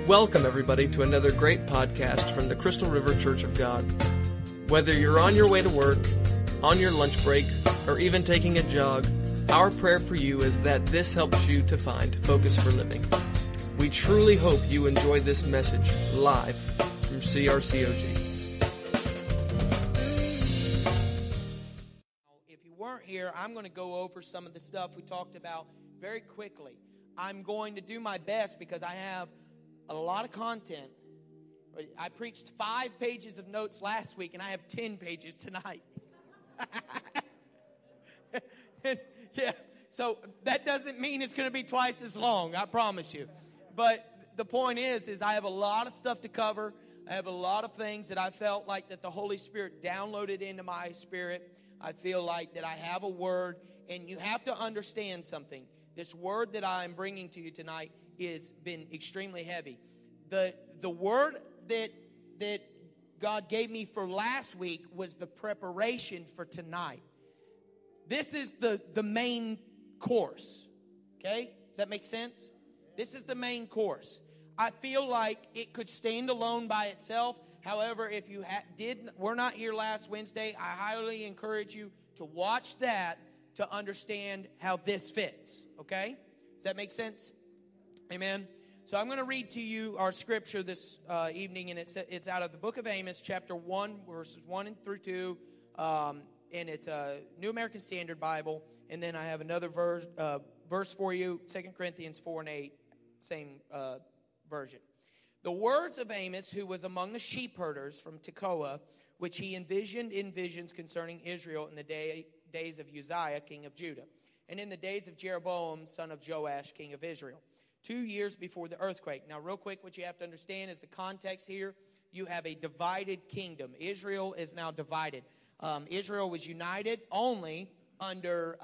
Welcome, everybody, to another great podcast from the Crystal River Church of God. Whether you're on your way to work, on your lunch break, or even taking a jog, our prayer for you is that this helps you to find focus for living. We truly hope you enjoy this message live from CRCOG. If you weren't here, I'm going to go over some of the stuff we talked about very quickly. I'm going to do my best because I have a lot of content. I preached 5 pages of notes last week, and I have 10 pages tonight. Yeah, so that doesn't mean it's going to be twice as long, I promise you. But the point is I have a lot of stuff to cover. I have a lot of things that I felt like that the Holy Spirit downloaded into my spirit. I feel like that I have a word, and you have to understand something. This word that I'm bringing to you tonight has been extremely heavy. The word that God gave me for last week was the preparation for tonight. This is the main course. Okay? Does that make sense? This is the main course. I feel like it could stand alone by itself. However, if you were not here last Wednesday, I highly encourage you to watch that to understand how this fits. Okay? Does that make sense? Amen. So I'm going to read to you our scripture this evening, and it's out of the book of Amos, chapter 1, verses 1 through 2, and it's a New American Standard Bible. And then I have another verse for you, 2 Corinthians 4 and 8, same version. The words of Amos, who was among the sheep herders from Tekoa, which he envisioned in visions concerning Israel in the days of Uzziah, king of Judah, and in the days of Jeroboam, son of Joash, king of Israel, 2 years before the earthquake. Now, real quick, what you have to understand is the context here. You have a divided kingdom. Israel is now divided. Israel was united only under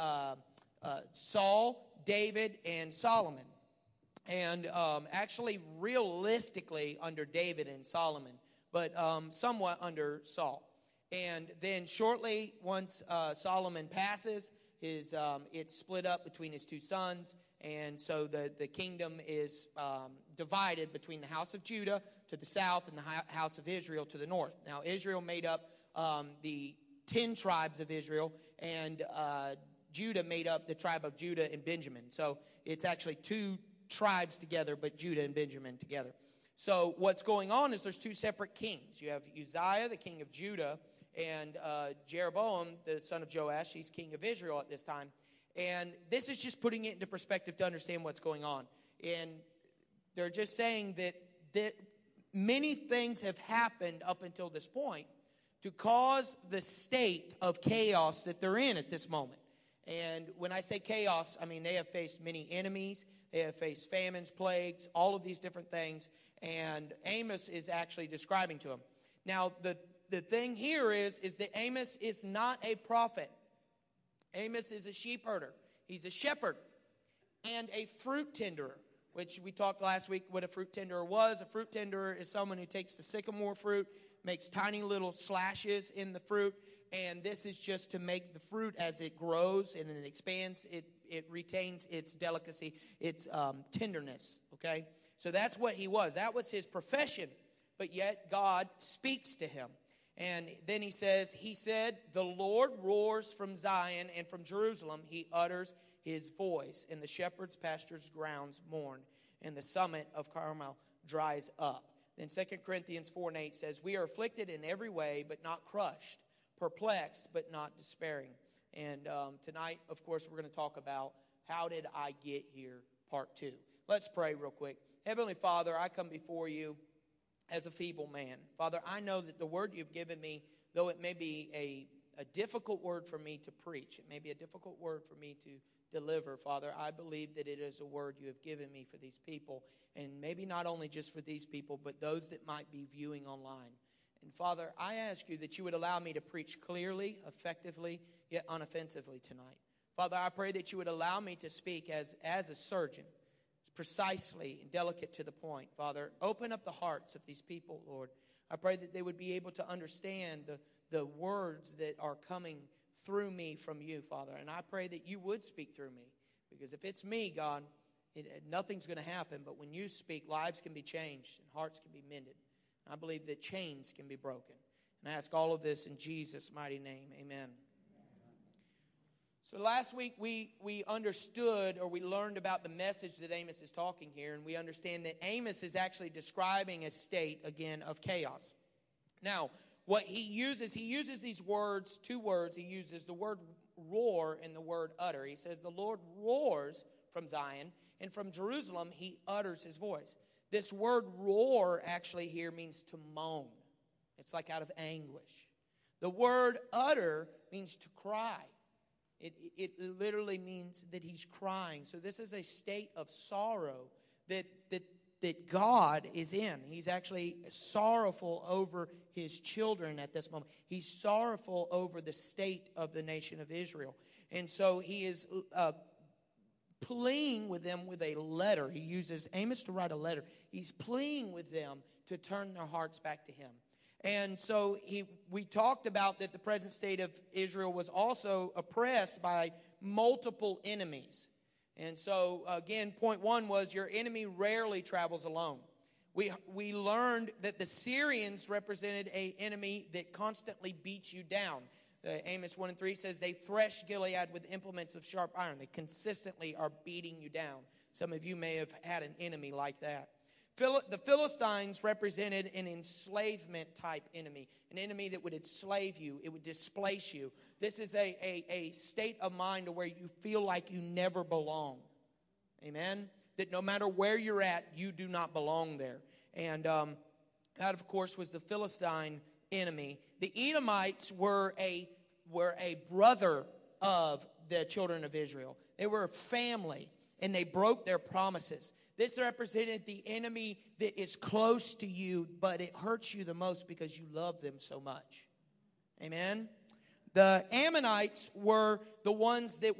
Saul, David, and Solomon. And actually, realistically, under David and Solomon, but somewhat under Saul. And then shortly, once Solomon passes, it's split up between his 2 sons. And so the kingdom is divided between the house of Judah to the south and the house of Israel to the north. Now, Israel made up the 10 tribes of Israel, and Judah made up the tribe of Judah and Benjamin. So it's actually 2 tribes together, but Judah and Benjamin together. So what's going on is there's 2 separate kings. You have Uzziah, the king of Judah, and Jeroboam, the son of Joash. He's king of Israel at this time. And this is just putting it into perspective to understand what's going on. And they're just saying that many things have happened up until this point to cause the state of chaos that they're in at this moment. And when I say chaos, I mean they have faced many enemies. They have faced famines, plagues, all of these different things. And Amos is actually describing to them. Now, the thing here is that Amos is not a prophet. Amos is a sheep herder. He's a shepherd and a fruit tenderer, which we talked last week what a fruit tenderer was. A fruit tenderer is someone who takes the sycamore fruit, makes tiny little slashes in the fruit, and this is just to make the fruit as it grows and it expands, it retains its delicacy, its tenderness, okay? So that's what he was. That was his profession, but yet God speaks to him. And then he said, the Lord roars from Zion, and from Jerusalem he utters his voice. And the shepherd's pastures grounds mourn, and the summit of Carmel dries up. Then 2 Corinthians 4 and 8 says, we are afflicted in every way, but not crushed, perplexed, but not despairing. And tonight, of course, we're going to talk about how did I get here, part 2. Let's pray real quick. Heavenly Father, I come before you as a feeble man. Father, I know that the word you've given me, though it may be a difficult word for me to preach, it may be a difficult word for me to deliver, Father, I believe that it is a word you have given me for these people, and maybe not only just for these people, but those that might be viewing online. And Father, I ask you that you would allow me to preach clearly, effectively, yet unoffensively tonight. Father, I pray that you would allow me to speak as a surgeon, precisely and delicate to the point. Father, open up the hearts of these people, Lord. I pray that they would be able to understand the words that are coming through me from you, Father. And I pray that you would speak through me. Because if it's me, God, Nothing's going to happen, but when you speak, lives can be changed and hearts can be mended. I believe that chains can be broken. And I ask all of this in Jesus' mighty name. Amen. So last week we understood, or we learned about the message that Amos is talking here, and we understand that Amos is actually describing a state, again, of chaos. Now, what he uses these words, two words. He uses the word roar and the word utter. He says, the Lord roars from Zion, and from Jerusalem he utters his voice. This word roar actually here means to moan. It's like out of anguish. The word utter means to cry. It literally means that he's crying. So this is a state of sorrow that God is in. He's actually sorrowful over his children at this moment. He's sorrowful over the state of the nation of Israel. And so he is pleading with them with a letter. He uses Amos to write a letter. He's pleading with them to turn their hearts back to him. And so we talked about that the present state of Israel was also oppressed by multiple enemies. And so, again, point one was your enemy rarely travels alone. We learned that the Syrians represented an enemy that constantly beats you down. Amos 1 and 3 says they thresh Gilead with implements of sharp iron. They consistently are beating you down. Some of you may have had an enemy like that. The Philistines represented an enslavement type enemy, an enemy that would enslave you, it would displace you. This is a state of mind where you feel like you never belong. Amen? That no matter where you're at, you do not belong there. And that, of course, was the Philistine enemy. The Edomites were a brother of the children of Israel. They were a family, and they broke their promises. This represented the enemy that is close to you, but it hurts you the most because you love them so much. Amen? The Ammonites were the ones that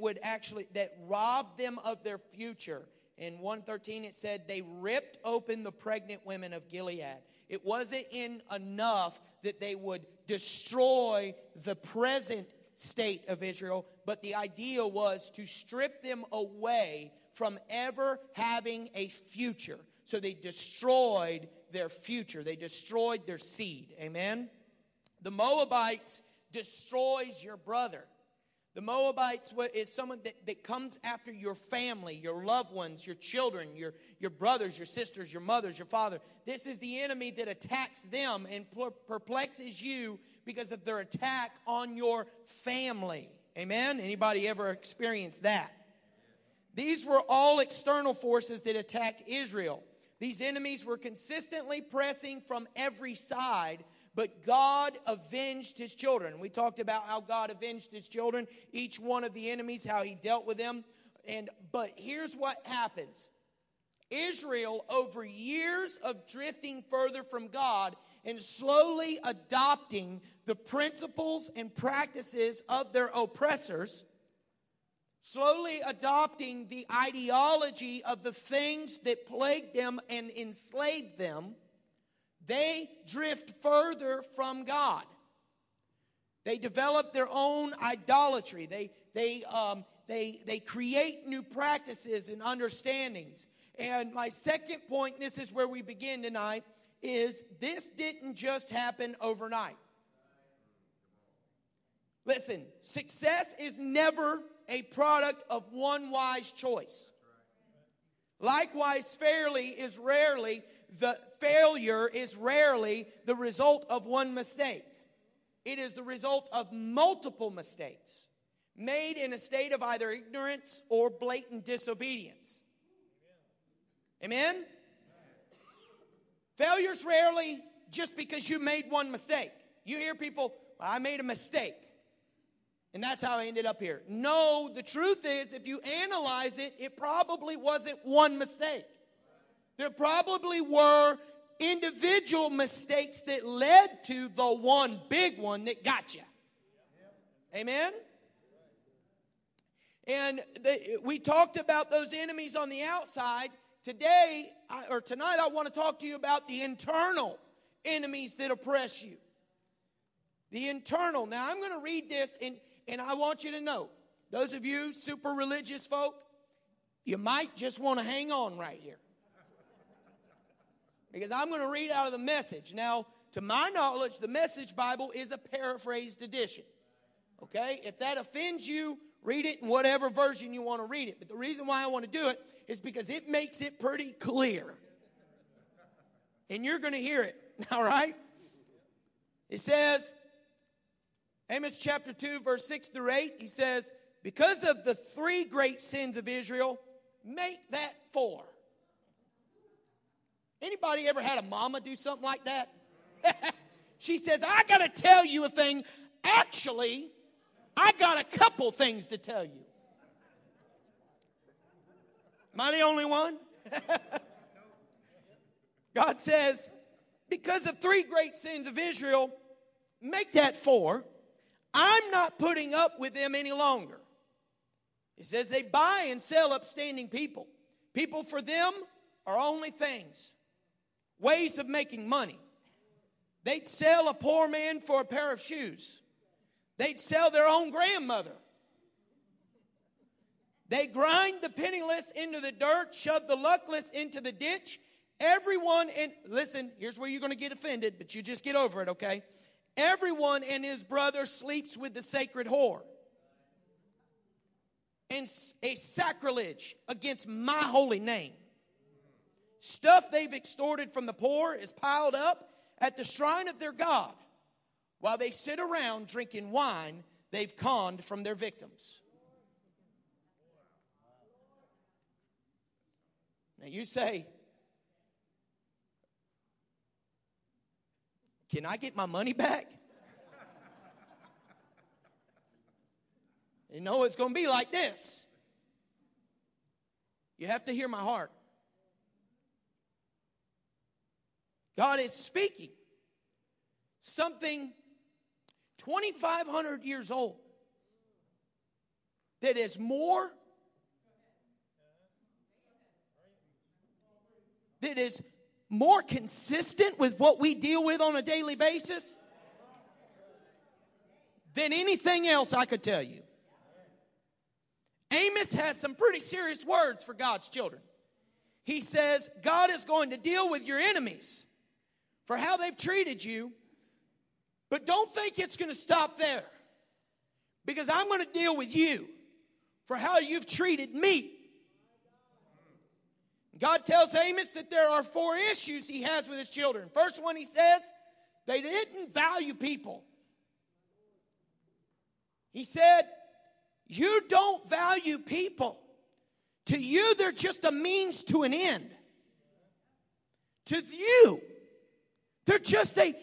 robbed them of their future. In 1:13 it said they ripped open the pregnant women of Gilead. It wasn't enough that they would destroy the present state of Israel, but the idea was to strip them away from ever having a future. So they destroyed their future. They destroyed their seed. Amen? The Moabites destroys your brother. The Moabites is someone that comes after your family, your loved ones, your children, your brothers, your sisters, your mothers, your father. This is the enemy that attacks them and perplexes you because of their attack on your family. Amen? Anybody ever experienced that? These were all external forces that attacked Israel. These enemies were consistently pressing from every side, but God avenged his children. We talked about how God avenged his children, each one of the enemies, how he dealt with them. But here's what happens. Israel, over years of drifting further from God and slowly adopting the principles and practices of their oppressors, slowly adopting the ideology of the things that plagued them and enslaved them, they drift further from God. They develop their own idolatry. They create new practices and understandings. And my second point, this is where we begin tonight, is this didn't just happen overnight. Listen, success is never a product of one wise choice. Likewise, failure is rarely the result of one mistake. It is the result of multiple mistakes made in a state of either ignorance or blatant disobedience. Amen? Failure's rarely just because you made one mistake. You hear people, I made a mistake, and that's how I ended up here. No, the truth is, if you analyze it, it probably wasn't one mistake. There probably were individual mistakes that led to the one big one that got you. Amen? And we talked about those enemies on the outside. Tonight, I want to talk to you about the internal enemies that oppress you. The internal. Now, I'm going to read this, and I want you to know, those of you super religious folk, you might just want to hang on right here. Because I'm going to read out of the Message. Now, to my knowledge, the Message Bible is a paraphrased edition. Okay? If that offends you, read it in whatever version you want to read it. But the reason why I want to do it is because it makes it pretty clear. And you're going to hear it. All right? It says, Amos chapter 2, verse 6 through 8, he says, because of the 3 great sins of Israel, make that 4. Anybody ever had a mama do something like that? She says, I got to tell you a thing. Actually, I got a couple things to tell you. Am I the only one? God says, because of 3 great sins of Israel, make that 4. I'm not putting up with them any longer. It says they buy and sell upstanding people. People for them are only things, ways of making money. They'd sell a poor man for a pair of shoes. They'd sell their own grandmother. They grind the penniless into the dirt, shove the luckless into the ditch. Everyone, and listen, here's where you're going to get offended, but you just get over it, okay? Everyone and his brother sleeps with the sacred whore. And a sacrilege against my holy name. Stuff they've extorted from the poor is piled up at the shrine of their God, while they sit around drinking wine they've conned from their victims. Now you say, can I get my money back? You know it's going to be like this. You have to hear my heart. God is speaking something 2,500 years old that is more consistent with what we deal with on a daily basis than anything else I could tell you. Amos has some pretty serious words for God's children. He says, God is going to deal with your enemies for how they've treated you, but don't think it's going to stop there, because I'm going to deal with you for how you've treated me. God tells Amos that there are 4 issues he has with his children. First one, he says, they didn't value people. He said, you don't value people. To you, they're just a means to an end. To you, they're just a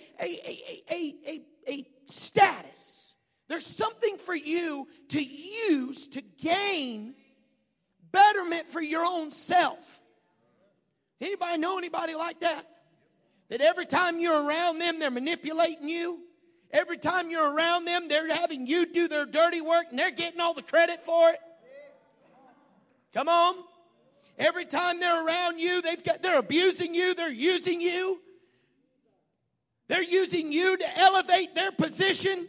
status. There's something for you to use to gain betterment for your own self. Anybody know anybody like that? That every time you're around them, they're manipulating you. Every time you're around them, they're having you do their dirty work and they're getting all the credit for it. Come on. Every time they're around you, they're abusing you, they're using you. They're using you to elevate their position.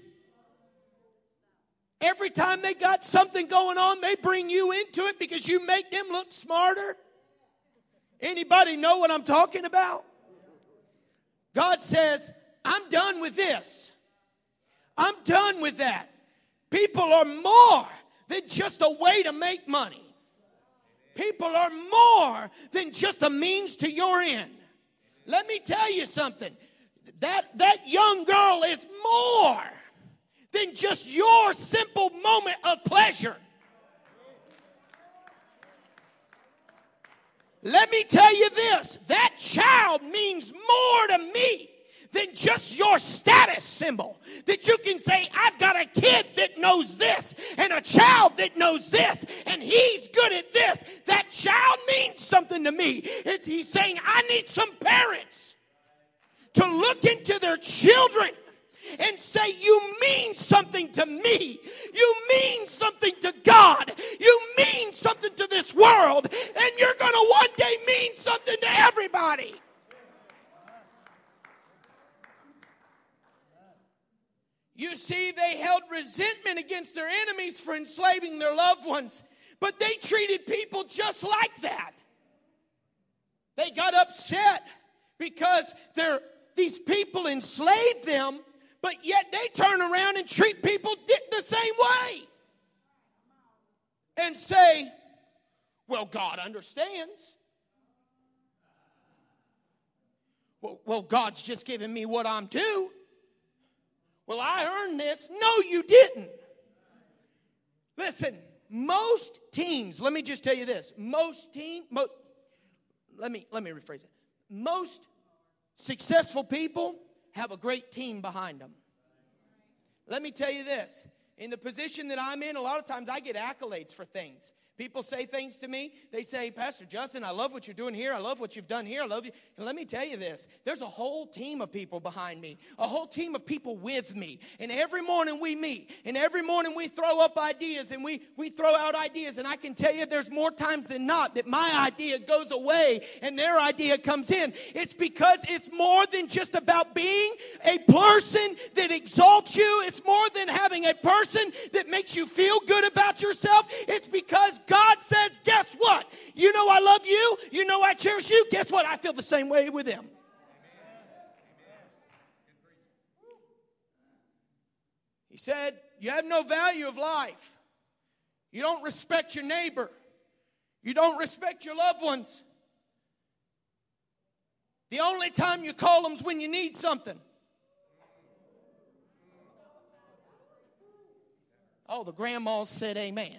Every time they got something going on, they bring you into it because you make them look smarter. Anybody know what I'm talking about? God says, I'm done with this. I'm done with that. People are more than just a way to make money. People are more than just a means to your end. Let me tell you something. That young girl is more than just your simple moment of pleasure. Let me tell you this. That child means more to me than just your status symbol. That you can say, I've got a kid that knows this and a child that knows this and he's good at this. That child means something to me. He's saying, I need some parents to look into their children and say, you mean something to me. You mean something to God. You mean something to this world. And you're going to one day mean something to everybody. You see, they held resentment against their enemies for enslaving their loved ones. But they treated people just like that. They got upset because these people enslaved them, but yet they turn around and treat people the same way. And say, well, God understands. Well, God's just giving me what I'm due. Well, I earned this. No, you didn't. Listen, most teams, let me just tell you this. Let me rephrase it. Most successful people have a great team behind them. Let me tell you this. In the position that I'm in, a lot of times I get accolades for things. People say things to me. They say, Pastor Justin, I love what you're doing here. I love what you've done here. I love you. And let me tell you this. There's a whole team of people behind me. A whole team of people with me. And every morning we meet. And every morning we throw up ideas. And we throw out ideas. And I can tell you there's more times than not that my idea goes away and their idea comes in. It's because it's more than just about being a person that exalts you. It's more than having a person that makes you feel good about yourself. It's because God says, guess what? You know I love you. You know I cherish you. Guess what? I feel the same way with them. He said, you have no value of life. You don't respect your neighbor. You don't respect your loved ones. The only time you call them is when you need something. Oh, the grandmas said amen.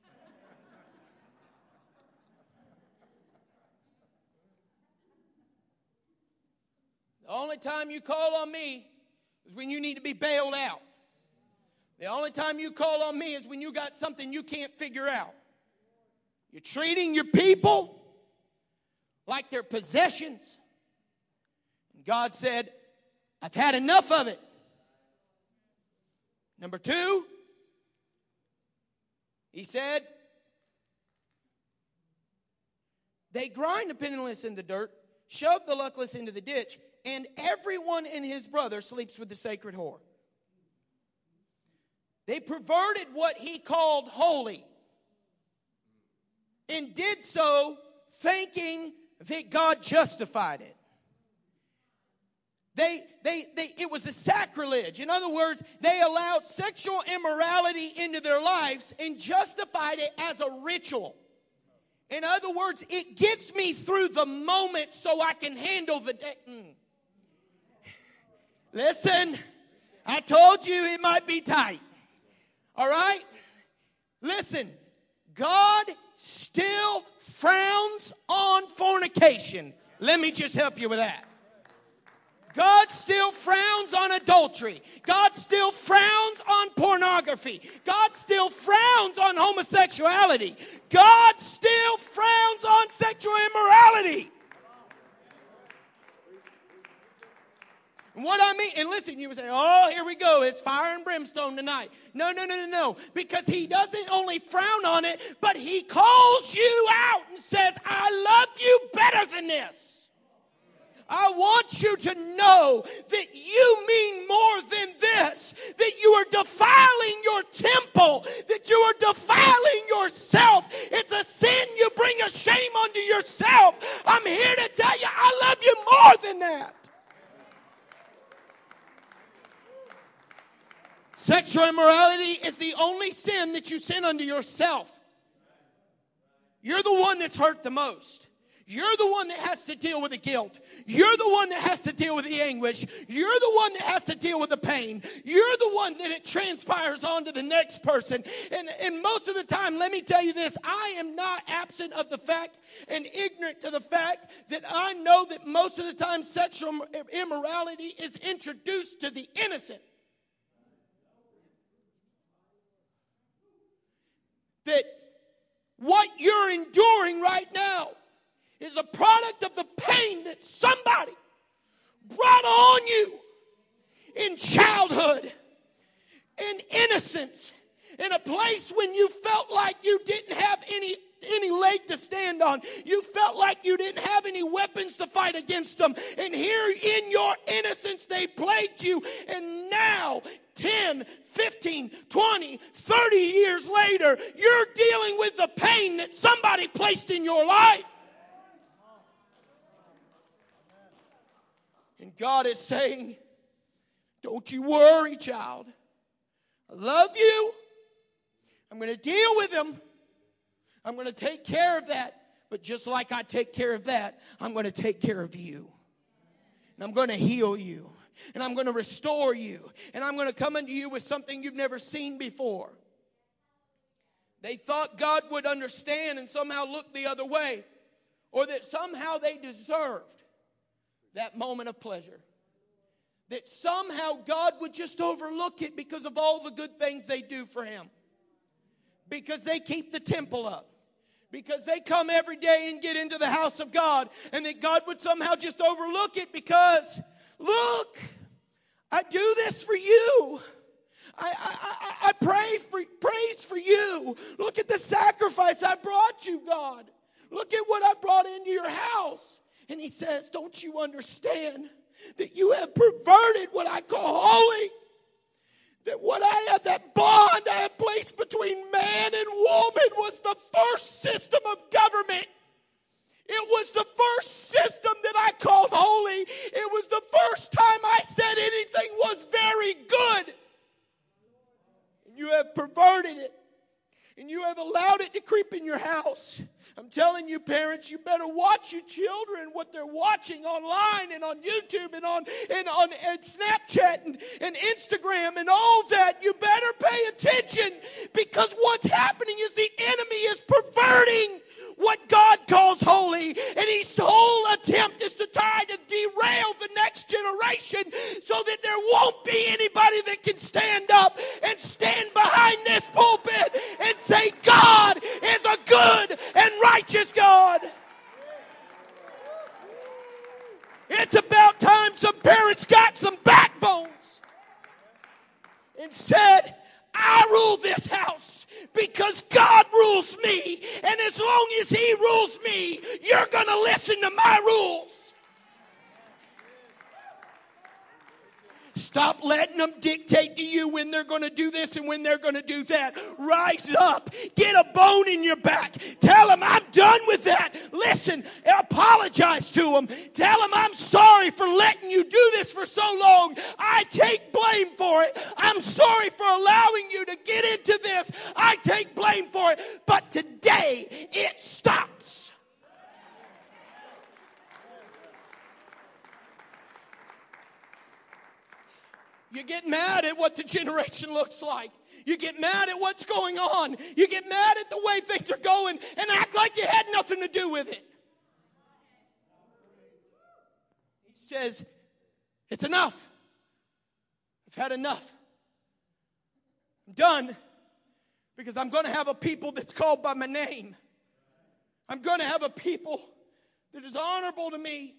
The only time you call on me is when you need to be bailed out. The only time you call on me is when you got something you can't figure out. You're treating your people like they're possessions. And God said, I've had enough of it. Number 2, he said, they grind the penniless in the dirt, shove the luckless into the ditch, and everyone and his brother sleeps with the sacred whore. They perverted what he called holy and did so thinking that God justified it. It was a sacrilege. In other words, they allowed sexual immorality into their lives and justified it as a ritual. In other words, it gets me through the moment so I can handle the day. Listen, I told you it might be tight. All right? Listen, God still frowns on fornication. Let me just help you with that. God still frowns on adultery. God still frowns on pornography. God still frowns on homosexuality. God still frowns on sexual immorality. And what I mean, and listen, you would say, oh, here we go. It's fire and brimstone tonight. No. Because he doesn't only frown on it, but he calls you out and says, I love you better than this. I want you to know that you mean more than this, that you are defiling your temple, that you are defiling yourself. It's a sin you bring a shame unto yourself. I'm here to tell you I love you more than that. Sexual immorality is the only sin that you sin unto yourself. You're the one that's hurt the most. You're the one that has to deal with the guilt. You're the one that has to deal with the anguish. You're the one that has to deal with the pain. You're the one that it transpires on to the next person. And most of the time, let me tell you this, I am not absent of the fact and ignorant to the fact that I know that most of the time sexual immorality is introduced to the innocent. That what you're enduring right now is a product of the pain that somebody brought on you in childhood, in innocence, in a place when you felt like you didn't have any leg to stand on. You felt like you didn't have any weapons to fight against them. And here in your innocence, they plagued you. And now, 10, 15, 20, 30 years later, you're dealing with the pain that somebody placed in your life. And God is saying, don't you worry, child. I love you. I'm going to deal with them. I'm going to take care of that. But just like I take care of that, I'm going to take care of you. And I'm going to heal you. And I'm going to restore you. And I'm going to come into you with something you've never seen before. They thought God would understand and somehow look the other way. Or that somehow they deserved that moment of pleasure. That somehow God would just overlook it because of all the good things they do for Him. Because they keep the temple up. Because they come every day and get into the house of God. And that God would somehow just overlook it because, look, I do this for you. I praise for you. Look at the sacrifice I brought you, God. Look at what I brought into your house. And He says, don't you understand that you have perverted what I call holy? That what I had, that bond I had placed between man and woman was the first system of government. It was the first system that I called holy. It was the first time I said anything was very good. And you have perverted it. And you have allowed it to creep in your house. I'm telling you, parents, you better watch your children, what they're watching online and on YouTube and on Snapchat and Instagram and all that. You better pay attention, because what's happening is the enemy is perverting what God calls holy. And his whole attempt is to try to derail the next generation so that there won't be anybody that can stand up and stand behind this pulpit and say, God is a good and righteous God. It's about time some parents got some backbones and said, I rule this house because God rules me. And as long as He rules me, you're going to listen to my rules. Stop letting them dictate to you when they're going to do this and when they're going to do that. Rise up. Get a bone in your back. Tell them, I'm done with that. Listen, apologize to them. Tell them, I'm sorry for letting you do this for so long. I take blame for it. I'm sorry for allowing you to get into this. I take blame for it. But today, it stops. You get mad at what the generation looks like. You get mad at what's going on. You get mad at the way things are going and act like you had nothing to do with it. He says, it's enough. I've had enough. I'm done, because I'm going to have a people that's called by my name. I'm going to have a people that is honorable to me.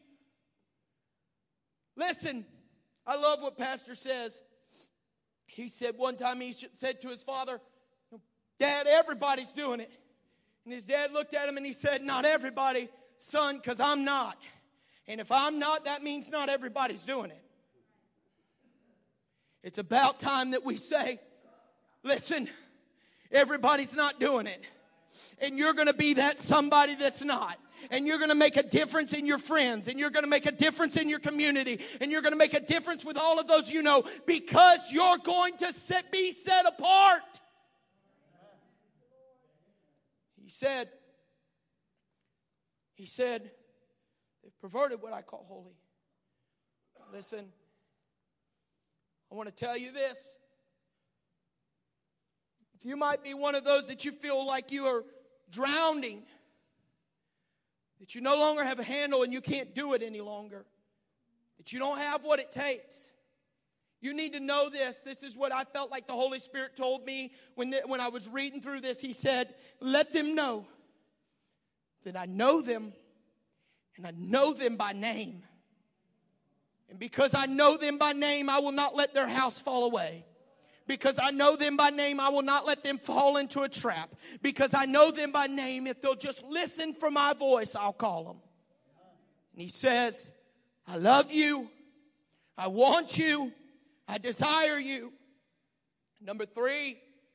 Listen. I love what Pastor says. He said one time he said to his father, Dad, everybody's doing it. And his dad looked at him and he said, not everybody, son, because I'm not. And if I'm not, that means not everybody's doing it. It's about time that we say, listen, everybody's not doing it. And you're going to be that somebody that's not. And you're going to make a difference in your friends. And you're going to make a difference in your community. And you're going to make a difference with all of those you know. Because you're going to be set apart. He said, they've perverted what I call holy. Listen, I want to tell you this. If you might be one of those that you feel like you are drowning, that you no longer have a handle and you can't do it any longer, that you don't have what it takes, you need to know this. This is what I felt like the Holy Spirit told me when I was reading through this. He said, let them know that I know them, and I know them by name. And because I know them by name, I will not let their house fall away. Because I know them by name, I will not let them fall into a trap. Because I know them by name, if they'll just listen for my voice, I'll call them. And he says, I love you. I want you. I desire you. Number 3,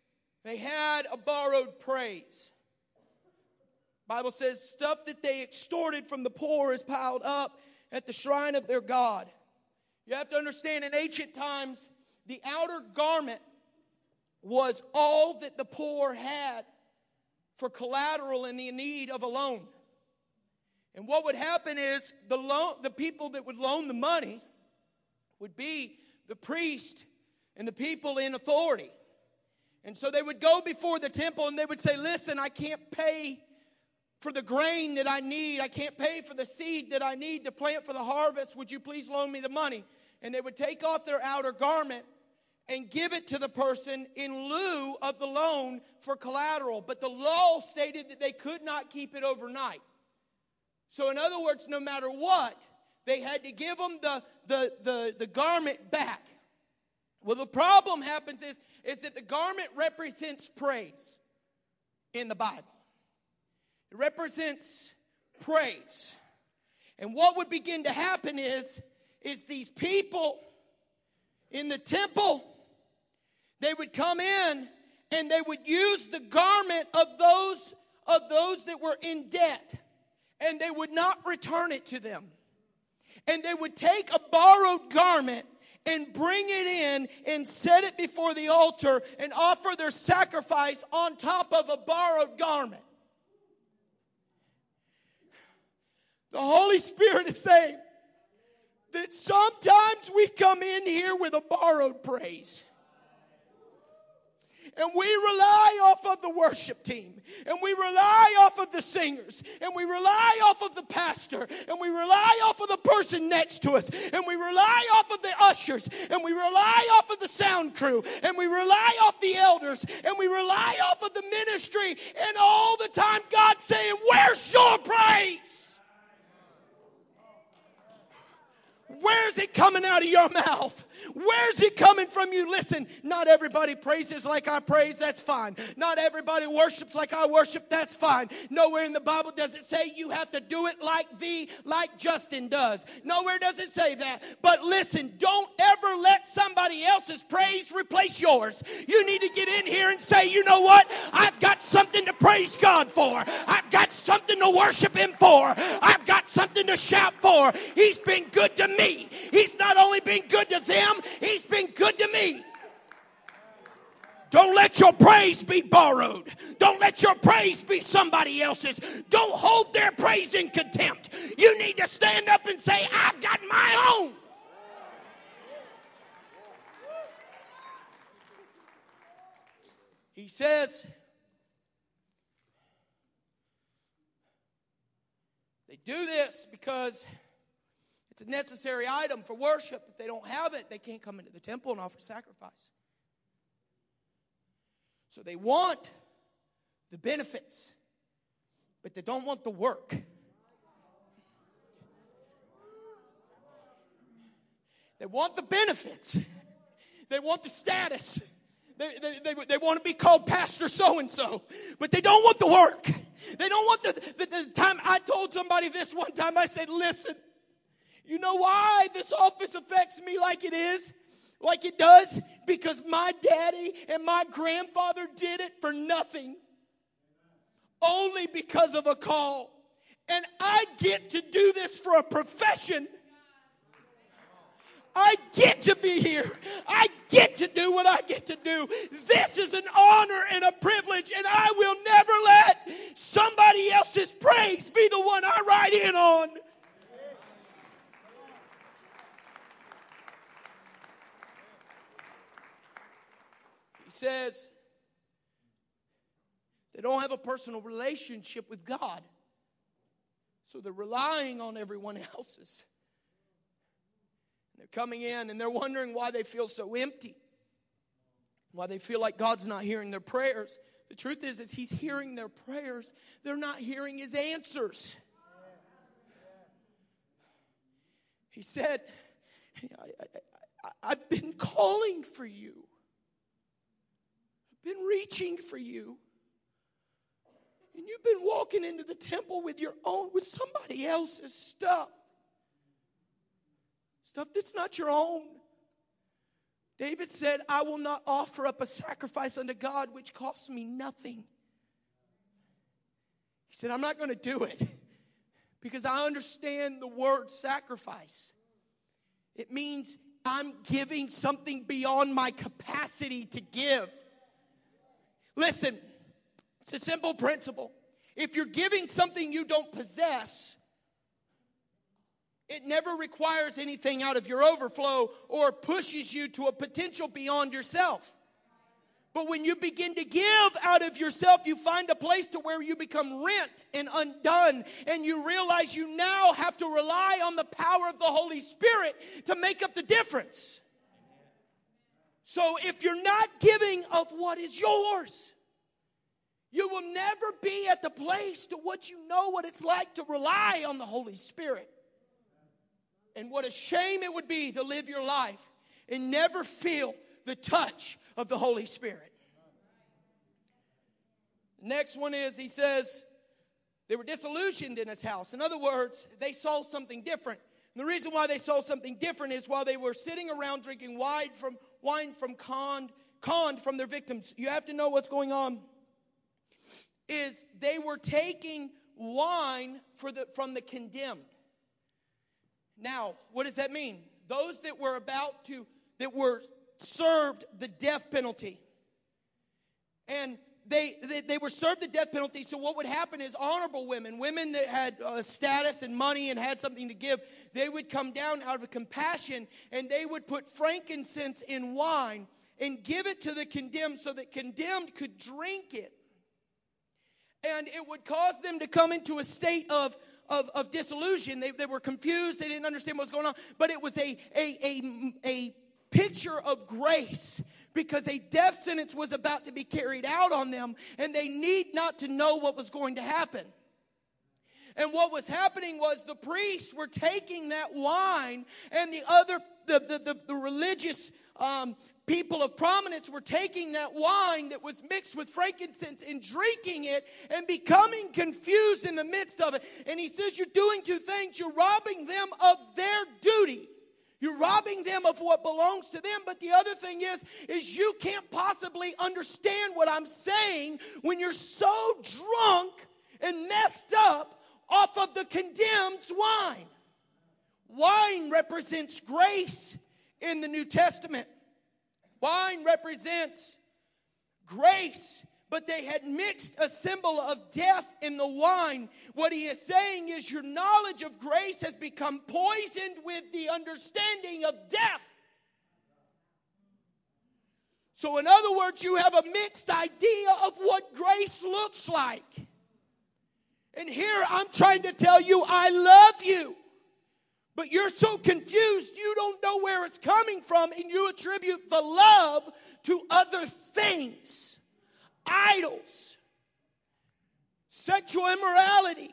They had a borrowed praise. Bible says stuff that they extorted from the poor is piled up at the shrine of their God. You have to understand, in ancient times, the outer garment was all that the poor had for collateral in the need of a loan. And what would happen is the people that would loan the money would be the priest and the people in authority. And so they would go before the temple and they would say, listen, I can't pay for the grain that I need. I can't pay for the seed that I need to plant for the harvest. Would you please loan me the money? And they would take off their outer garment and give it to the person in lieu of the loan for collateral. But the law stated that they could not keep it overnight. So in other words, no matter what, they had to give them the garment back. Well, the problem happens is that the garment represents praise in the Bible. It represents praise. And what would begin to happen is these people in the temple, they would come in and they would use the garment of those that were in debt, and they would not return it to them. And they would take a borrowed garment and bring it in and set it before the altar and offer their sacrifice on top of a borrowed garment. The Holy Spirit is saying that sometimes we come in here with a borrowed praise. And we rely off of the worship team. And we rely off of the singers. And we rely off of the pastor. And we rely off of the person next to us. And we rely off of the ushers. And we rely off of the sound crew. And we rely off the elders. And we rely off of the ministry. And all the time God's saying, where's your praise? Where's it coming out of your mouth? Where's it coming from you? Listen, not everybody praises like I praise. That's fine. Not everybody worships like I worship. That's fine. Nowhere in the Bible does it say you have to do it like Justin does. Nowhere does it say that. But listen, don't ever let somebody else's praise replace yours. You need to get in here and say, you know what? I've got something to praise God for. I've got something to worship Him for. I've got something to shout for. He's been good to me. He's not only been good to them, He's been good to me. Don't let your praise be borrowed. Don't let your praise be somebody else's. Don't hold their praise in contempt. You need to stand up and say, I've got my own. He says, they do this because it's a necessary item for worship. If they don't have it, they can't come into the temple and offer sacrifice. So they want the benefits, but they don't want the work. They want the benefits. They want the status. They want to be called Pastor so-and-so, but they don't want the work. They don't want the time. I told somebody this one time. I said, listen, you know why this office affects me like it is? Like it does? Because my daddy and my grandfather did it for nothing. Only because of a call. And I get to do this for a profession. I get to be here. I get to do what I get to do. This is an honor and a privilege, and I will never let somebody else's praise be the one I ride in on. He says they don't have a personal relationship with God, so they're relying on everyone else's. They're coming in and they're wondering why they feel so empty, why they feel like God's not hearing their prayers. The truth is He's hearing their prayers. They're not hearing His answers. He said, I've been calling for you. I've been reaching for you. And you've been walking into the temple with somebody else's stuff. Stuff that's not your own. David said, I will not offer up a sacrifice unto God which costs me nothing. He said, I'm not going to do it because I understand the word sacrifice. It means I'm giving something beyond my capacity to give. Listen, it's a simple principle. If you're giving something you don't possess, it never requires anything out of your overflow or pushes you to a potential beyond yourself. But when you begin to give out of yourself, you find a place to where you become rent and undone. And you realize you now have to rely on the power of the Holy Spirit to make up the difference. So if you're not giving of what is yours, you will never be at the place to what you know what it's like to rely on the Holy Spirit. And what a shame it would be to live your life and never feel the touch of the Holy Spirit. The next one is, he says, they were disillusioned in his house. In other words, they saw something different. And the reason why they saw something different is while they were sitting around drinking wine from conned from their victims. You have to know what's going on. Is they were taking wine from the condemned. Now, what does that mean? Those that were served the death penalty. And they were served the death penalty. So what would happen is honorable women that had status and money and had something to give, they would come down out of compassion and they would put frankincense in wine and give it to the condemned so that condemned could drink it. And it would cause them to come into a state of disillusion. They were confused. They didn't understand what was going on. But it was a picture of grace, because a death sentence was about to be carried out on them, and they need not to know what was going to happen. And what was happening was the priests were taking that wine, and the religious people of prominence were taking that wine that was mixed with frankincense and drinking it and becoming confused in the midst of it. And he says, you're doing two things. You're robbing them of their duty. You're robbing them of what belongs to them. But the other thing is you can't possibly understand what I'm saying when you're so drunk and messed up off of the condemned wine. Wine represents grace in the New Testament. Wine represents grace, but they had mixed a symbol of death in the wine. What he is saying is your knowledge of grace has become poisoned with the understanding of death. So in other words, you have a mixed idea of what grace looks like. And here I'm trying to tell you, I love you. But you're so confused, you don't know where it's coming from, and you attribute the love to other things. Idols, sexual immorality,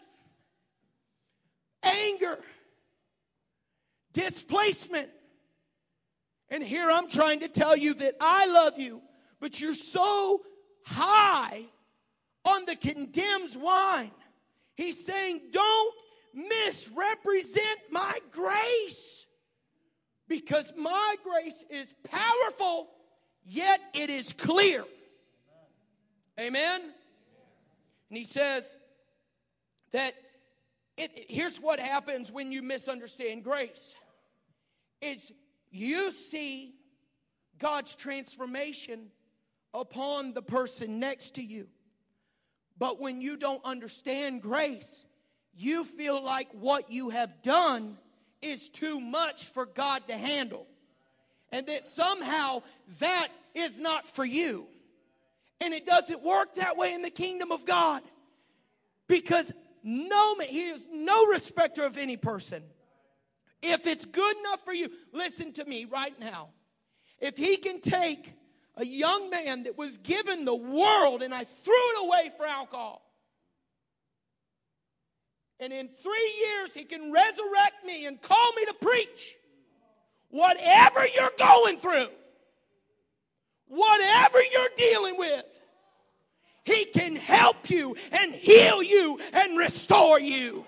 anger, displacement. And here I'm trying to tell you that I love you, but you're so high on the condemned wine. He's saying, don't misrepresent my grace, because my grace is powerful, yet it is clear. Amen? And he says that here's what happens when you misunderstand grace. Is you see God's transformation upon the person next to you. But when you don't understand grace, you feel like what you have done is too much for God to handle. And that somehow that is not for you. And it doesn't work that way in the kingdom of God. Because he is no respecter of any person. If it's good enough for you, listen to me right now. If he can take a young man that was given the world and I threw it away for alcohol, and in 3 years, he can resurrect me and call me to preach. Whatever you're going through, whatever you're dealing with, he can help you and heal you and restore you.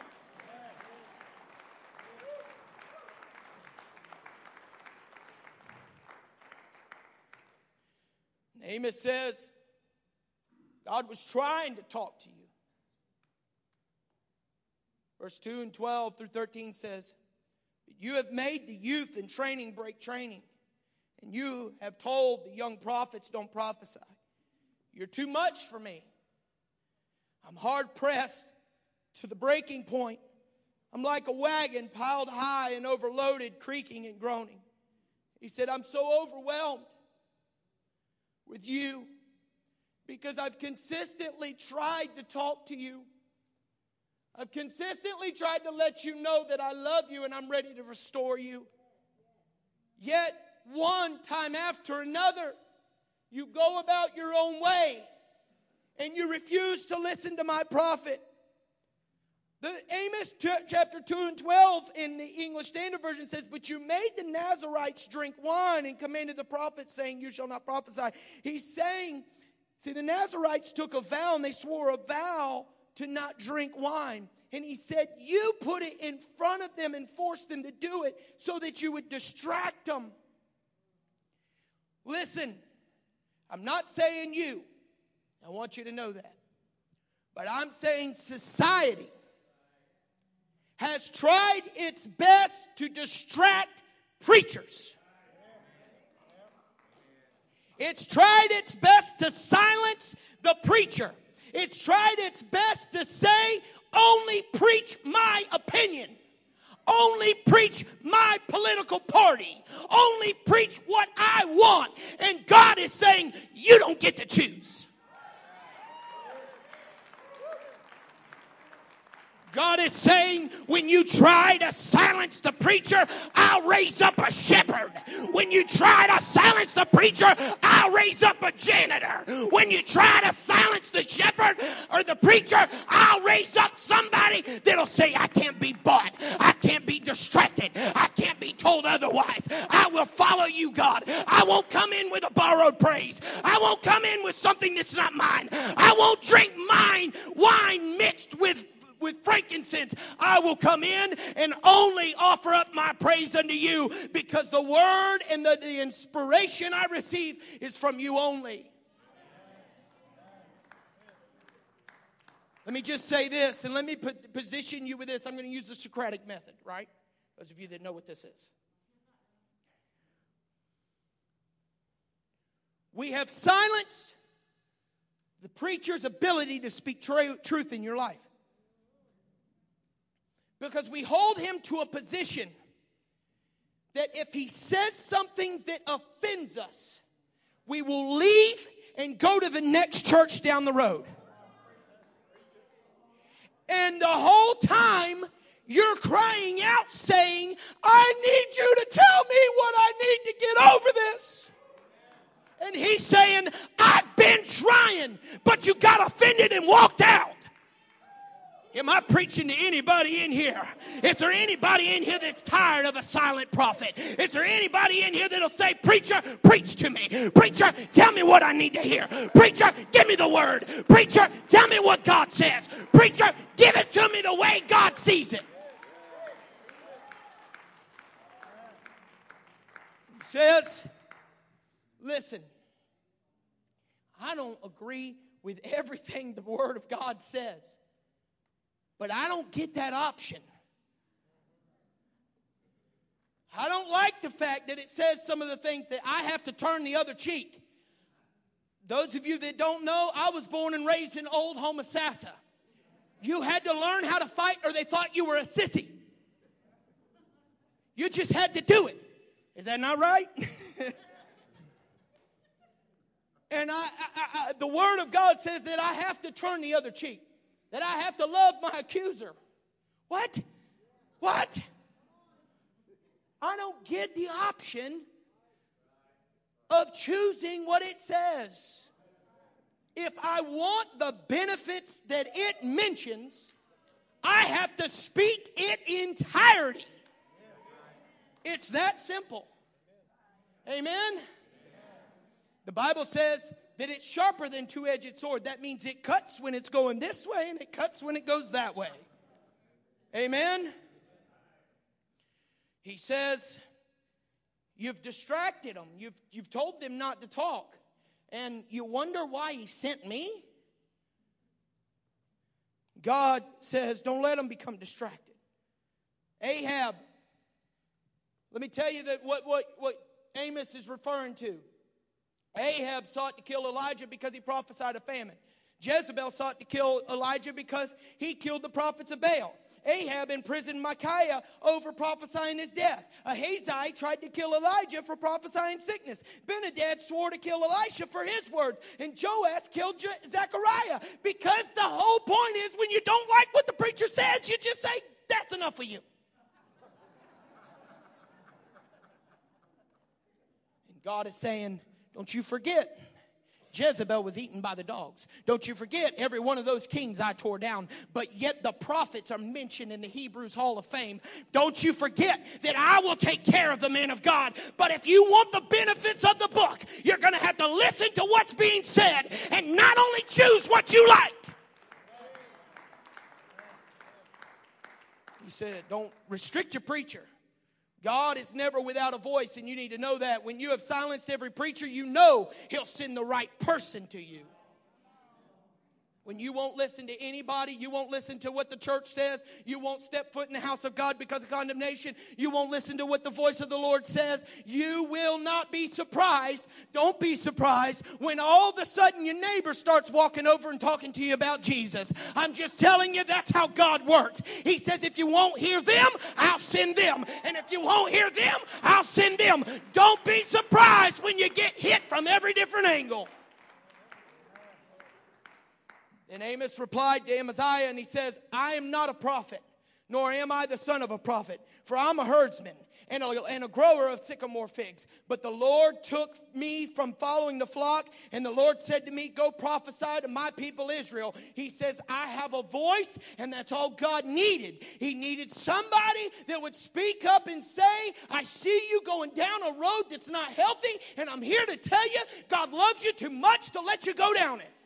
Amos says, God was trying to talk to you. Verse 2 and 12 through 13 says, you have made the youth in training break training, and you have told the young prophets don't prophesy. You're too much for me. I'm hard pressed to the breaking point. I'm like a wagon piled high and overloaded, creaking and groaning. He said, I'm so overwhelmed with you because I've consistently tried to talk to you. I've consistently tried to let you know that I love you and I'm ready to restore you. Yet, one time after another, you go about your own way and you refuse to listen to my prophet. The Amos chapter 2 and 12 in the English Standard Version says, but you made the Nazarites drink wine and commanded the prophets, saying, you shall not prophesy. He's saying, see, the Nazarites took a vow and they swore a vow to not drink wine. And he said, you put it in front of them and forced them to do it so that you would distract them. Listen, I'm not saying you. I want you to know that. But I'm saying society has tried its best to distract preachers. It's tried its best to silence the preacher. It's tried its best to say, only preach my opinion. Only preach my political party. Only preach what I want. And God is saying, you don't get to choose. God is saying, when you try to silence the preacher, I'll raise up a shepherd. When you try to silence the preacher, I'll raise up a janitor. When you try to silence the shepherd or the preacher, I'll raise up somebody that'll say, I can't be bought. I can't be distracted. I can't be told otherwise. I will follow you, God. I won't come in with a borrowed praise. I won't come in with something that's not mine. I won't drink mine wine mixed with frankincense. I will come in and only offer up my praise unto you because the word and the inspiration I receive is from you only. Let me just say this, and let me position you with this. I'm going to use the Socratic method, right? Those of you that know what this is. We have silenced the preacher's ability to speak truth in your life. Because we hold him to a position that if he says something that offends us, we will leave and go to the next church down the road. And the whole time you're crying out saying, I need you to tell me what I need to get over this. And he's saying, I've been trying, but you got offended and walked out. Am I preaching to anybody in here? Is there anybody in here that's tired of a silent prophet? Is there anybody in here that'll say, preacher, preach to me. Preacher, tell me what I need to hear. Preacher, give me the word. Preacher, tell me what God says. Preacher, give it to me the way God sees it. He says, listen, I don't agree with everything the Word of God says. But I don't get that option. I don't like the fact that it says some of the things that I have to turn the other cheek. Those of you that don't know, I was born and raised in Old Homosassa. You had to learn how to fight or they thought you were a sissy. You just had to do it. Is that not right? And the Word of God says that I have to turn the other cheek. That I have to love my accuser. What? What? I don't get the option of choosing what it says. If I want the benefits that it mentions, I have to speak it entirety. It's that simple. Amen? The Bible says that it's sharper than two-edged sword. That means it cuts when it's going this way and it cuts when it goes that way. Amen? He says, you've distracted them. You've told them not to talk. And you wonder why He sent me? God says, don't let them become distracted. Ahab, let me tell you that what Amos is referring to. Ahab sought to kill Elijah because he prophesied a famine. Jezebel sought to kill Elijah because he killed the prophets of Baal. Ahab imprisoned Micaiah over prophesying his death. Ahazi tried to kill Elijah for prophesying sickness. Benadad swore to kill Elisha for his words. And Joash killed Zechariah. Because the whole point is, when you don't like what the preacher says, you just say, that's enough for you. And God is saying, don't you forget, Jezebel was eaten by the dogs. Don't you forget, every one of those kings I tore down. But yet the prophets are mentioned in the Hebrews Hall of Fame. Don't you forget that I will take care of the men of God. But if you want the benefits of the book, you're going to have to listen to what's being said and not only choose what you like. He said, don't restrict your preacher. God is never without a voice, and you need to know that. When you have silenced every preacher, you know He'll send the right person to you. When you won't listen to anybody, you won't listen to what the church says, you won't step foot in the house of God because of condemnation, you won't listen to what the voice of the Lord says, you will not be surprised. Don't be surprised when all of a sudden your neighbor starts walking over and talking to you about Jesus. I'm just telling you, that's how God works. He says, if you won't hear them, I'll send them. And if you won't hear them, I'll send them. Don't be surprised when you get hit from every different angle. And Amos replied to Amaziah, and he says, I am not a prophet, nor am I the son of a prophet, for I'm a herdsman and a grower of sycamore figs. But the Lord took me from following the flock, and the Lord said to me, go prophesy to my people Israel. He says, I have a voice, and that's all God needed. He needed somebody that would speak up and say, I see you going down a road that's not healthy, and I'm here to tell you, God loves you too much to let you go down it.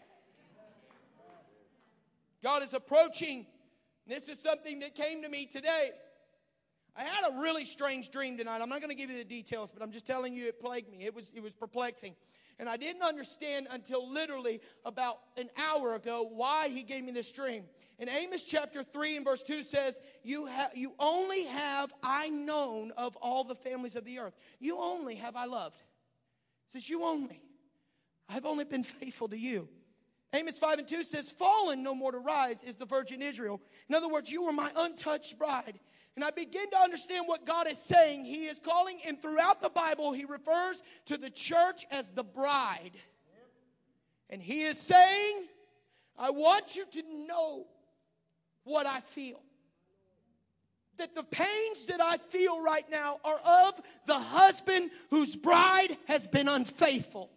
God is approaching. This is something that came to me today. I had a really strange dream tonight. I'm not going to give you the details, but I'm just telling you it plagued me. It was perplexing. And I didn't understand until literally about an hour ago why He gave me this dream. In Amos chapter 3 and verse 2 says, you only have I known of all the families of the earth. You only have I loved. It says, you only. I've only been faithful to you. Amos 5 and 2 says, fallen no more to rise is the virgin Israel. In other words, you were my untouched bride. And I begin to understand what God is saying. He is calling, and throughout the Bible, He refers to the church as the bride. And He is saying, I want you to know what I feel. That the pains that I feel right now are of the husband whose bride has been unfaithful.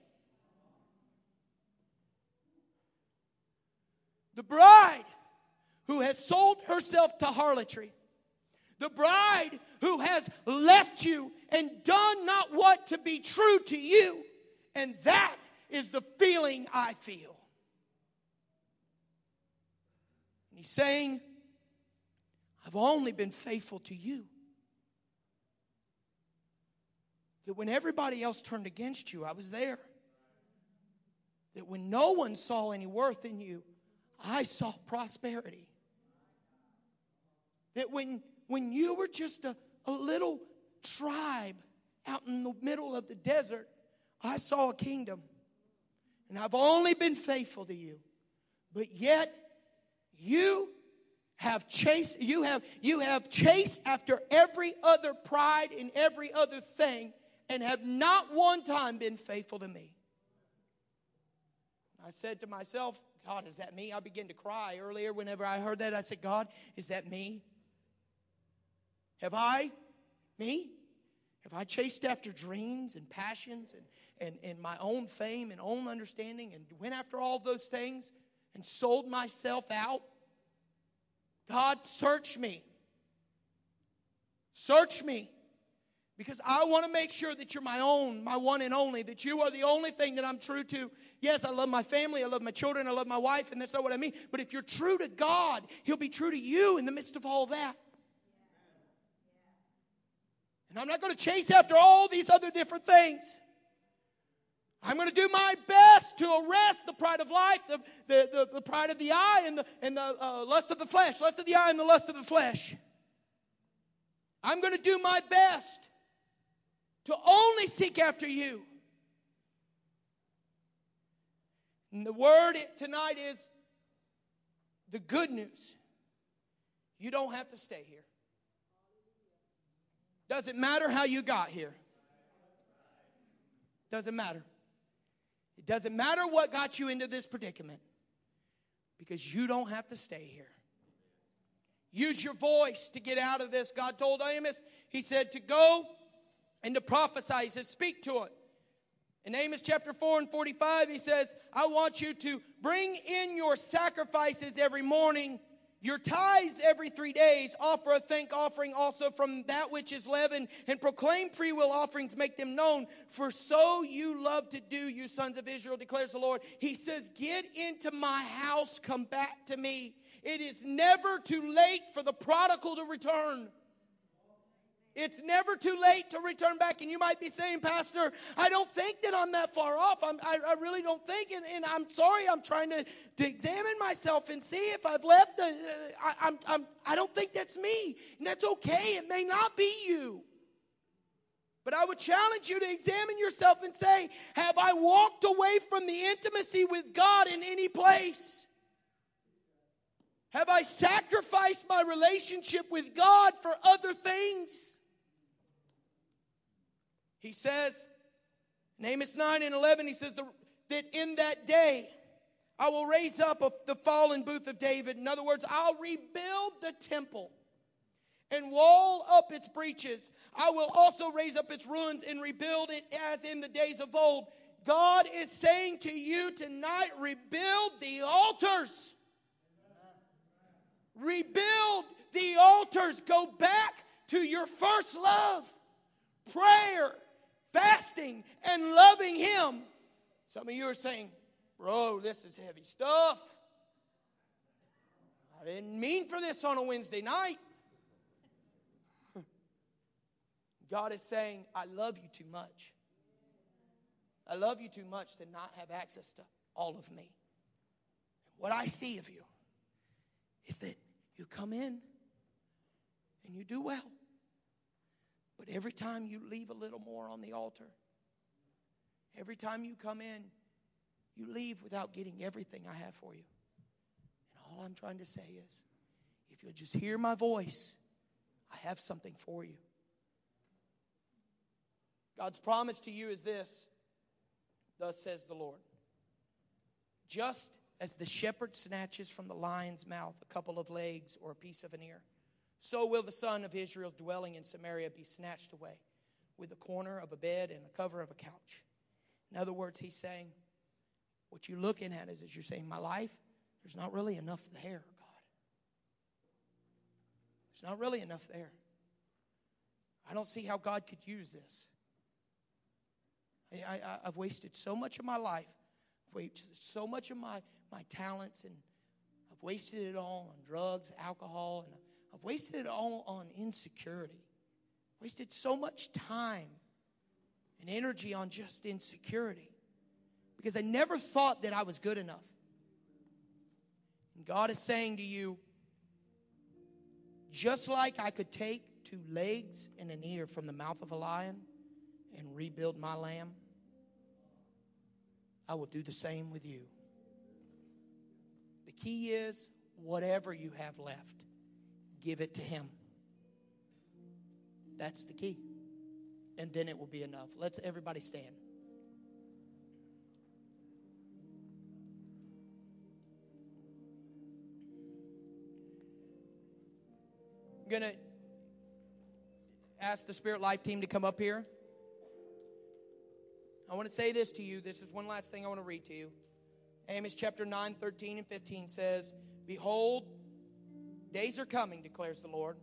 The bride who has sold herself to harlotry. The bride who has left you and done not what to be true to you. And that is the feeling I feel. And He's saying, I've only been faithful to you. That when everybody else turned against you, I was there. That when no one saw any worth in you, I saw prosperity. That when you were just a little tribe out in the middle of the desert, I saw a kingdom. And I've only been faithful to you. But yet you have chased after every other pride and every other thing and have not one time been faithful to me. I said to myself, God, is that me? I began to cry earlier whenever I heard that. I said, God, is that me? Have I? Me? Have I chased after dreams and passions and my own fame and own understanding and went after all those things and sold myself out? God, search me. Search me. Because I want to make sure that you're my own, my one and only, that you are the only thing that I'm true to. Yes, I love my family, I love my children, I love my wife, and that's not what I mean. But if you're true to God, He'll be true to you in the midst of all that. And I'm not going to chase after all these other different things. I'm going to do my best to arrest the pride of life, the pride of the eye, and the lust of the flesh. Lust of the eye and the lust of the flesh. I'm going to do my best to only seek after you. And the word tonight is the good news. You don't have to stay here. Doesn't matter how you got here. Doesn't matter. It doesn't matter what got you into this predicament, because you don't have to stay here. Use your voice to get out of this. God told Amos, He said to go and to prophesy. He says, speak to it. In Amos chapter 4 and 45, He says, I want you to bring in your sacrifices every morning, your tithes every 3 days, offer a thank offering also from that which is leavened, and proclaim freewill offerings, make them known. For so you love to do, you sons of Israel, declares the Lord. He says, get into my house, come back to me. It is never too late for the prodigal to return. It's never too late to return back. And you might be saying, Pastor, I don't think that I'm that far off. I really don't think. And I'm sorry. I'm trying to examine myself and see if I've left. I don't think that's me. And that's okay. It may not be you. But I would challenge you to examine yourself and say, have I walked away from the intimacy with God in any place? Have I sacrificed my relationship with God for other things? He says, in Amos 9 and 11, he says that in that day I will raise up the fallen booth of David. In other words, I'll rebuild the temple and wall up its breaches. I will also raise up its ruins and rebuild it as in the days of old. God is saying to you tonight, rebuild the altars. Rebuild the altars. Go back to your first love. Prayer, fasting, and loving Him. Some of you are saying, bro, this is heavy stuff. I didn't mean for this on a Wednesday night. God is saying, I love you too much. I love you too much to not have access to all of me. What I see of you is that you come in and you do well. But every time you leave a little more on the altar, every time you come in, you leave without getting everything I have for you. And all I'm trying to say is, if you'll just hear my voice, I have something for you. God's promise to you is this. Thus says the Lord. Just as the shepherd snatches from the lion's mouth a couple of legs or a piece of an ear, so will the son of Israel dwelling in Samaria be snatched away with the corner of a bed and the cover of a couch. In other words, He's saying, what you're looking at is you're saying, my life, there's not really enough there, God. There's not really enough there. I don't see how God could use this. I've wasted so much of my life. I've wasted so much of my talents, and I've wasted it all on drugs, alcohol, and I've wasted it all on insecurity. Wasted so much time and energy on just insecurity because I never thought that I was good enough. And God is saying to you, just like I could take 2 legs and an ear from the mouth of a lion and rebuild my lamb, I will do the same with you. The key is, whatever you have left, give it to Him. That's the key. And then it will be enough. Let's everybody stand. I'm going to ask the Spirit Life team to come up here. I want to say this to you. This is one last thing I want to read to you. Amos chapter 9, 13 and 15 says, behold, days are coming, declares the Lord,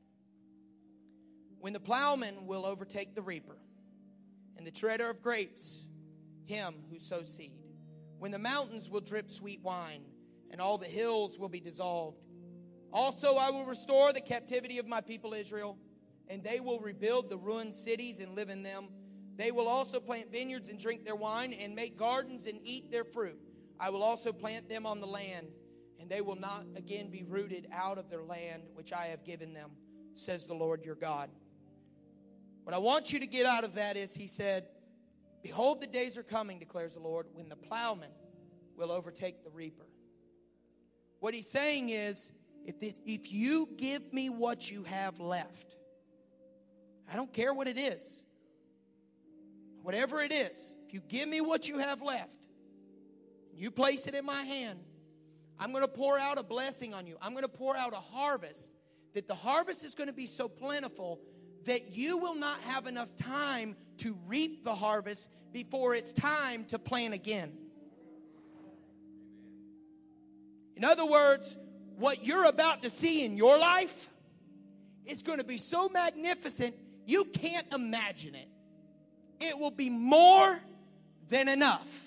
when the plowman will overtake the reaper, and the treader of grapes him who sows seed. When the mountains will drip sweet wine, and all the hills will be dissolved. Also I will restore the captivity of my people Israel, and they will rebuild the ruined cities and live in them. They will also plant vineyards and drink their wine, and make gardens and eat their fruit. I will also plant them on the land, and they will not again be rooted out of their land which I have given them, says the Lord your God. What I want you to get out of that is, he said, behold, the days are coming, declares the Lord, when the plowman will overtake the reaper. What he's saying is, if you give me what you have left, I don't care what it is. Whatever it is, if you give me what you have left, you place it in my hand, I'm going to pour out a blessing on you. I'm going to pour out a harvest, that the harvest is going to be so plentiful that you will not have enough time to reap the harvest before it's time to plant again. In other words, what you're about to see in your life is going to be so magnificent, you can't imagine it. It will be more than enough.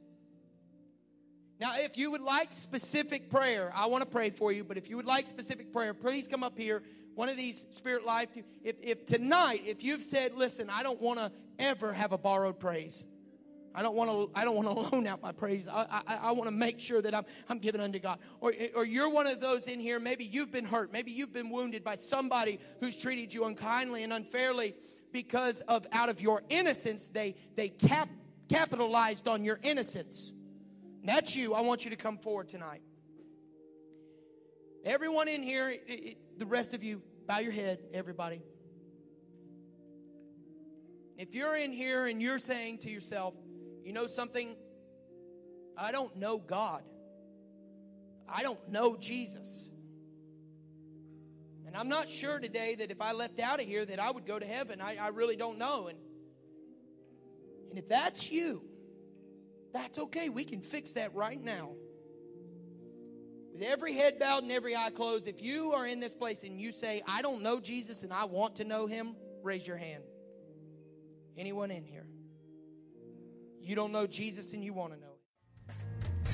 Now, if you would like specific prayer, I want to pray for you, but if you would like specific prayer, please come up here. One of these Spirit Life, if tonight, if you've said, listen, I don't want to ever have a borrowed praise. I don't want to loan out my praise. I want to make sure that I'm giving unto God. Or you're one of those in here, maybe you've been hurt. Maybe you've been wounded by somebody who's treated you unkindly and unfairly because of out of your innocence, they capitalized on your innocence. And that's you. I want you to come forward tonight. Everyone in here, the rest of you, bow your head, everybody. If you're in here and you're saying to yourself, you know something? I don't know God. I don't know Jesus. And I'm not sure today that if I left out of here that I would go to heaven. I really don't know. And if that's you, that's okay. We can fix that right now. With every head bowed and every eye closed, if you are in this place and you say, I don't know Jesus and I want to know him, raise your hand. Anyone in here? You don't know Jesus and you want to know him.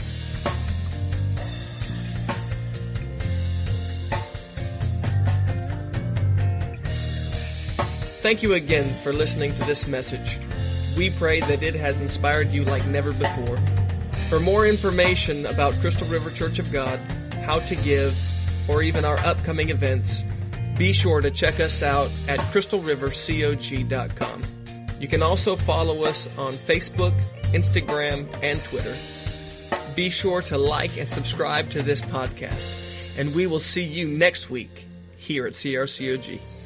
Thank you again for listening to this message. We pray that it has inspired you like never before. For more information about Crystal River Church of God, how to give, or even our upcoming events, be sure to check us out at crystalrivercog.com. You can also follow us on Facebook, Instagram, and Twitter. Be sure to like and subscribe to this podcast, and we will see you next week here at CRCOG.